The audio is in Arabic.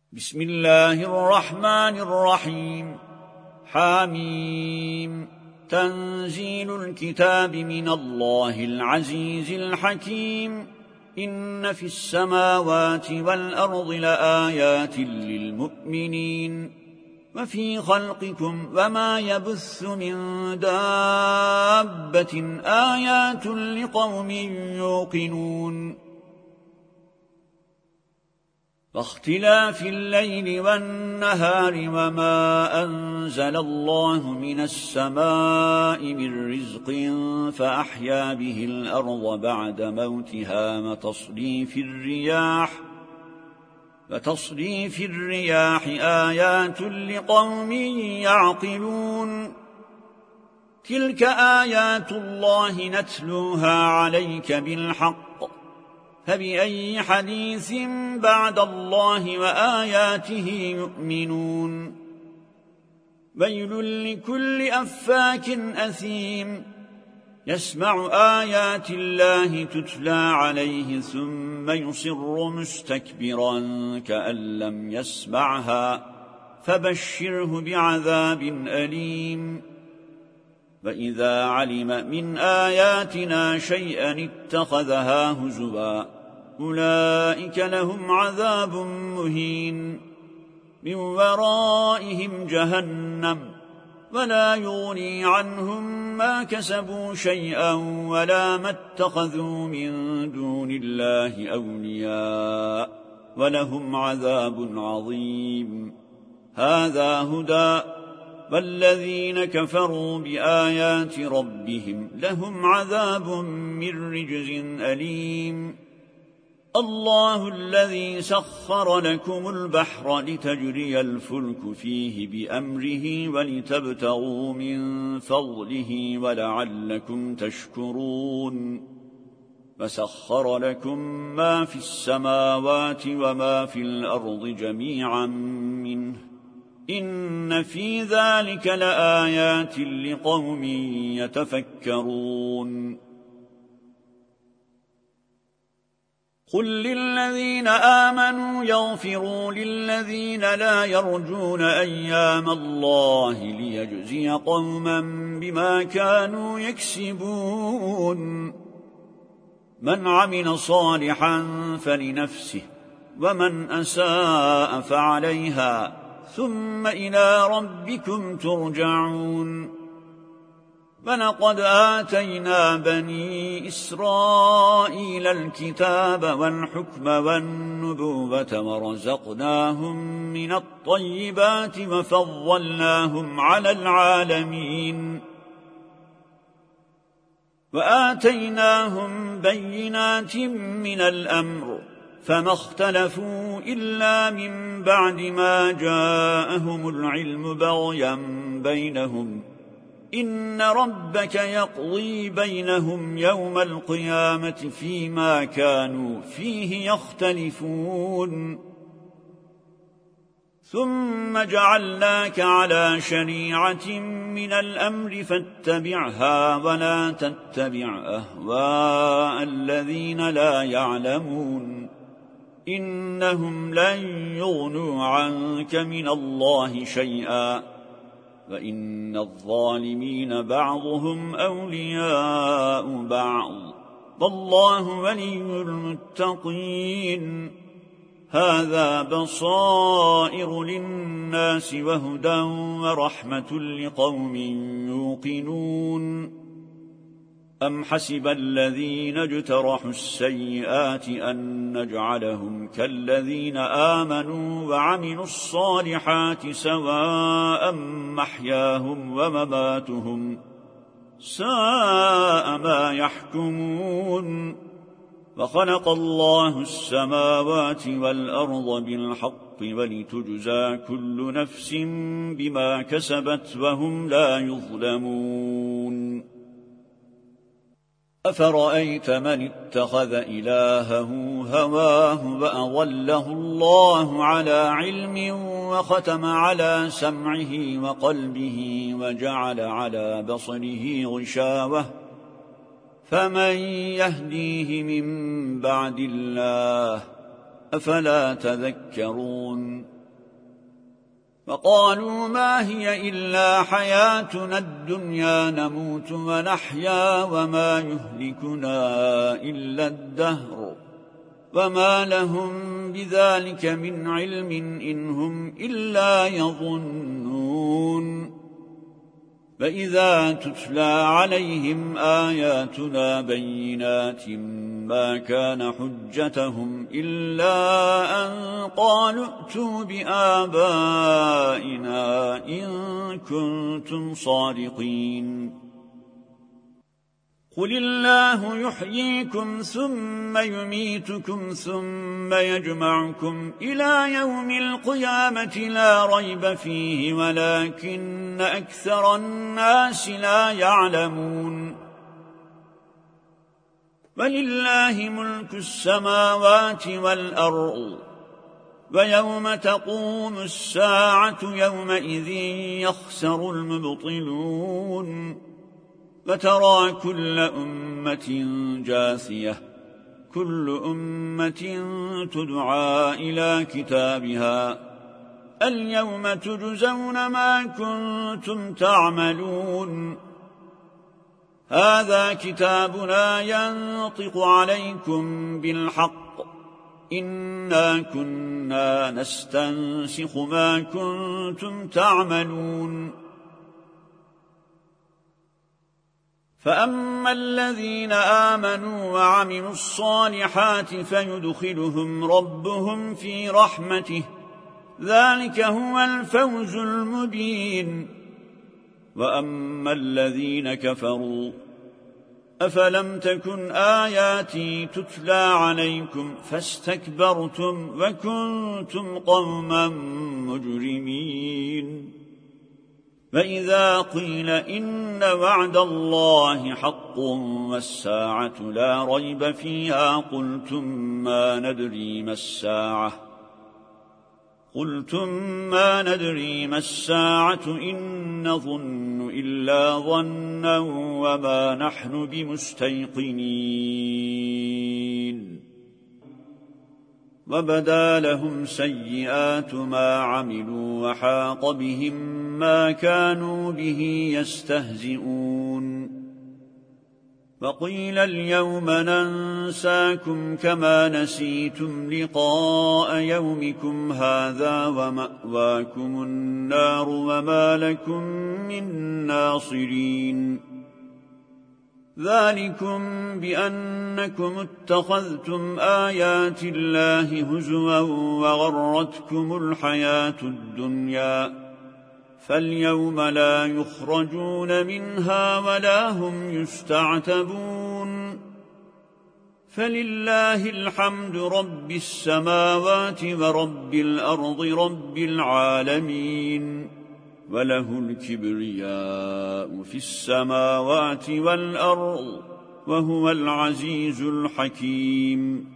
بسم الله الرحمن الرحيم. حاميم. تنزيل الكتاب من الله العزيز الحكيم. إن في السماوات والأرض لآيات للمؤمنين وفي خلقكم وما يبث من دابة آيات لقوم يوقنون. واختلاف الليل والنهار وما أنزل الله من السماء من رزق فأحيا به الأرض بعد موتها وتصريف الرياح آيات لقوم يعقلون. تلك آيات الله نتلوها عليك بالحق، فبأي حديث بعد الله وآياته يؤمنون. ويل لكل أفاك أثيم يسمع آيات الله تتلى عليه ثم يصر مستكبرا كأن لم يسمعها، فبشره بعذاب أليم. وإذا علم من آياتنا شيئا اتخذها هزوا، أولئك لهم عذاب مهين. من ورائهم جهنم ولا يغني عنهم ما كسبوا شيئا ولا ما اتخذوا من دون الله أولياء، ولهم عذاب عظيم. هذا هدى، والذين كفروا بآيات ربهم لهم عذاب من رجز أليم. الله الذي سخر لكم البحر لتجري الفلك فيه بأمره ولتبتغوا من فضله ولعلكم تشكرون. وسخر لكم ما في السماوات وما في الأرض جميعا منه، إن في ذلك لآيات لقوم يتفكرون. قل للذين آمنوا يغفروا للذين لا يرجون أيام الله ليجزي قوما بما كانوا يكسبون. من عمل صالحا فلنفسه ومن أساء فعليها ثم إلى ربكم ترجعون. ولقد آتينا بني إسرائيل الكتاب والحكم والنبوة ورزقناهم من الطيبات وفضلناهم على العالمين، وآتيناهم بينات من الأمر، فما اختلفوا إلا من بعد ما جاءهم العلم بغيا بينهم. إن ربك يقضي بينهم يوم القيامة فيما كانوا فيه يختلفون. ثم جعلناك على شريعة من الأمر فاتبعها ولا تتبع أهواء الذين لا يعلمون، إنهم لن يغنوا عنك من الله شيئا، وإن الظالمين بعضهم أولياء بعض، والله ولي المتقين. هذا بصائر للناس وهدى ورحمة لقوم يوقنون. أم حسب الذين اجترحوا السيئات أن نجعلهم كالذين آمنوا وعملوا الصالحات سواء محياهم ومماتهم، ساء ما يحكمون. وخلق الله السماوات والأرض بالحق ولتجزى كل نفس بما كسبت وهم لا يظلمون. أفرأيت من اتخذ إلهه هواه وأضله الله على علم وختم على سمعه وقلبه وجعل على بصره غشاوة، فمن يهديه من بعد الله؟ أفلا تذكرون. وقالوا ما هي إلا حياتنا الدنيا نموت ونحيا وما يهلكنا إلا الدهر وما لهم بذلك من علم إن هم إلا يظنون فإذا تتلى عليهم آياتنا بينات ما كان حجتهم إلا أن قالوا ائتوا بآبائنا إن كنتم صادقين قل الله يحييكم ثم يميتكم ثم يجمعكم إلى يوم القيامة لا ريب فيه ولكن أكثر الناس لا يعلمون ولله ملك السماوات والأرض ويوم تقوم الساعة يومئذ يخسر المبطلون وترى كل أمة جاثية كل أمة تدعى إلى كتابها اليوم تجزون ما كنتم تعملون هذا كتابنا ينطق عليكم بالحق إنا كنا نستنسخ ما كنتم تعملون فأما الذين آمنوا وعملوا الصالحات فيدخلهم ربهم في رحمته ذلك هو الفوز المبين وأما الذين كفروا أفلم تكن آياتي تتلى عليكم فاستكبرتم وكنتم قوما مجرمين فإذا قيل إن وعد الله حق والساعة لا ريب فيها قلتم ما ندري ما الساعة إن نظن إلا ظنا وما نحن بمستيقنين وبدا لهم سيئات ما عملوا وحاق بهم ما كانوا به يستهزئون وقيل اليوم ننساكم كما نسيتم لقاء يومكم هذا ومأواكم النار وما لكم من ناصرين ذلكم بأنكم اتخذتم آيات الله هزوا وغرتكم الحياة الدنيا فاليوم لا يخرجون منها ولا هم يستعتبون فلله الحمد رب السماوات ورب الأرض رب العالمين وله الكبرياء في السماوات والأرض وهو العزيز الحكيم